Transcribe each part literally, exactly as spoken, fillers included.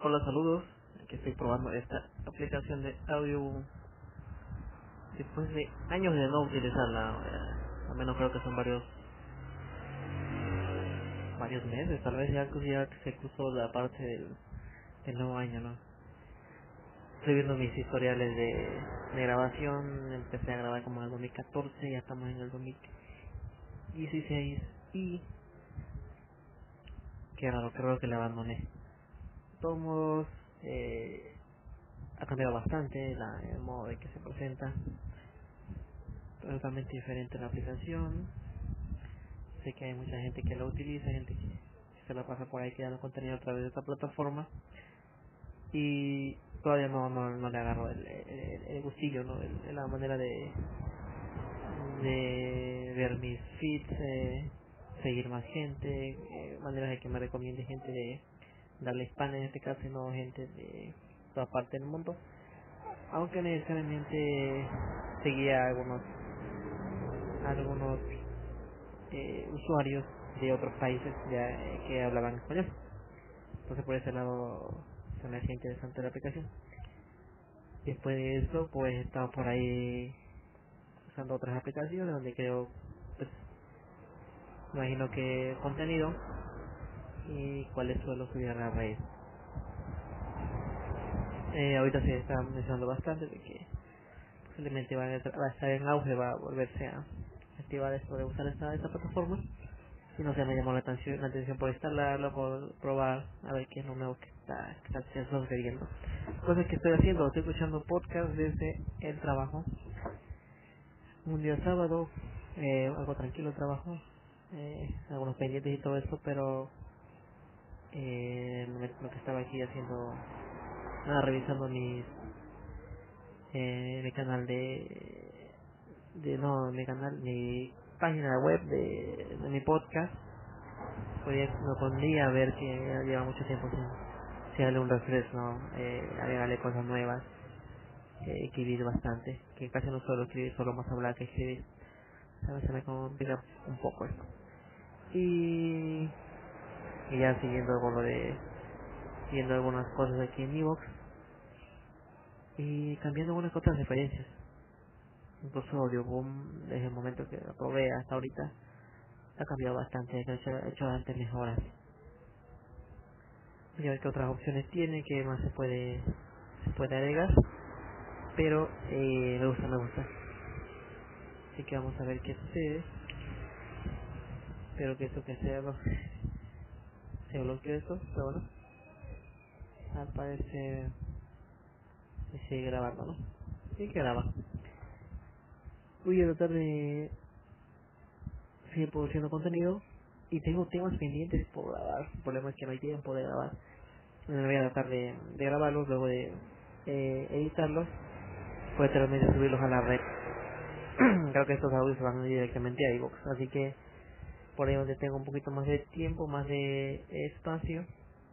Hola, saludos. Aquí estoy probando esta aplicación de audio después de años de no utilizarla. Eh, al menos creo que son varios varios meses, tal vez ya, ya se cruzó la parte del, del nuevo año, ¿no? Estoy viendo mis historiales de, de grabación. Empecé a grabar como en el dos mil catorce, ya estamos en el dos mil dieciséis y qué raro, creo que le abandoné. De todos modos, eh, ha cambiado bastante la, el modo de que se presenta. Totalmente diferente la aplicación. Sé que hay mucha gente que la utiliza, gente que se la pasa por ahí creando contenido a través de esta plataforma y todavía no no, no le agarro el, el, el gustillo, ¿no? El, la manera de de ver mis feeds, eh, seguir más gente, eh, maneras de que me recomiende gente de darle hispana en este caso y no gente de toda parte del mundo, aunque necesariamente seguía algunos algunos eh, usuarios de otros países ya, eh, que hablaban español. Entonces por ese lado se me hacía interesante la aplicación. Después de eso pues he estado por ahí usando otras aplicaciones donde creo, pues imagino que contenido y cuáles suelo subir a la red. Eh, ahorita se está mencionando bastante de que posiblemente va a, va a estar en auge, va a volverse a activar esto de usar esta, esta plataforma. Y no sé, me llamó la atención, la atención por instalarlo, por probar, a ver qué es lo nuevo que está, que está sucediendo. Cosas que estoy haciendo, estoy escuchando podcast desde el trabajo. Un día sábado, eh, algo tranquilo el trabajo, eh, algunos pendientes y todo eso, pero eh, lo, lo que estaba aquí haciendo, nada, revisando mi, eh, mi canal de, de, no, mi canal, mi página web de, de mi podcast. Podía, me pondría a ver que lleva mucho tiempo sin, sin darle un refresh, ¿no? Eh, agregarle cosas nuevas, eh, escribir bastante, que casi no suelo escribir, solo más hablar que escribir. A veces me complica un poco esto. Y, y ya siguiendo con lo de, siguiendo algunas cosas aquí en Evox y cambiando algunas otras referencias. Incluso Audioboom, desde el momento que lo probé hasta ahorita, ha cambiado bastante, he hecho, he hecho bastantes mejoras. Voy a ver qué otras opciones tiene, qué más se puede se puede agregar, pero eh, me gusta, me gusta. Así que vamos a ver qué sucede. Espero que esto que sea lo se bloquee esto, pero bueno, al parecer se sigue grabando, ¿no? Sí que graba. Voy a tratar de seguir produciendo contenido y tengo temas pendientes por grabar. El problema es que no hay tiempo de grabar. Me voy a tratar de, de grabarlos, luego de eh, editarlos, posteriormente subirlos a la red. Creo que estos audios se van directamente a iVoox, así que por ahí donde tengo un poquito más de tiempo, más de espacio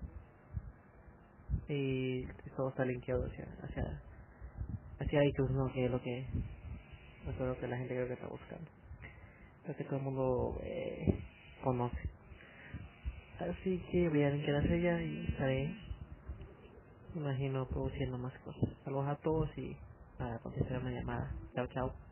y todo está linkeado hacia hacia, hacia iTunes, ¿no? Que es lo que, eso es lo que la gente creo que está buscando, lo que todo el mundo eh, conoce. Así que voy a linkear hacia allá y estaré, imagino, produciendo más cosas. Saludos a todos y nada, contestar una llamada. Chao, chao.